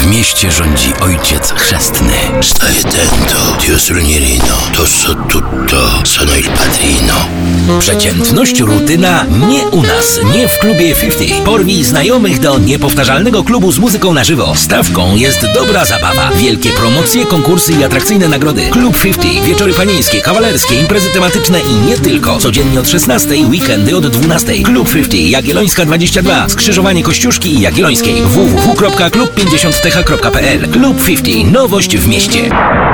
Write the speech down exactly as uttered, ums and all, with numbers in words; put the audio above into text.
mieście rządzi ojciec chrzestny. Stai attento, Dio Strunierino, tosso tutto, sono il padrino. Przeciętność, rutyna nie u nas, nie w klubie pięćdziesiąt. Porwij znajomych do niepowtarzalnego klubu z muzyką na żywo. Stawką jest dobra zabawa, wielkie promocje, konkursy i atrakcyjne nagrody. Klub pięćdziesiąt, wieczory panieńskie, kawalerskie, imprezy tematyczne i nie tylko. Codziennie od szesnastej, weekendy od dwunastej. Klub pięćdziesiąt, Jagiellońska dwadzieścia dwa, skrzyżowanie Kościuszki i Jagiellońskiej. w w w kropka klub pięćdziesiąt t h kropka p l. Klub pięćdziesiąt, nowość w mieście.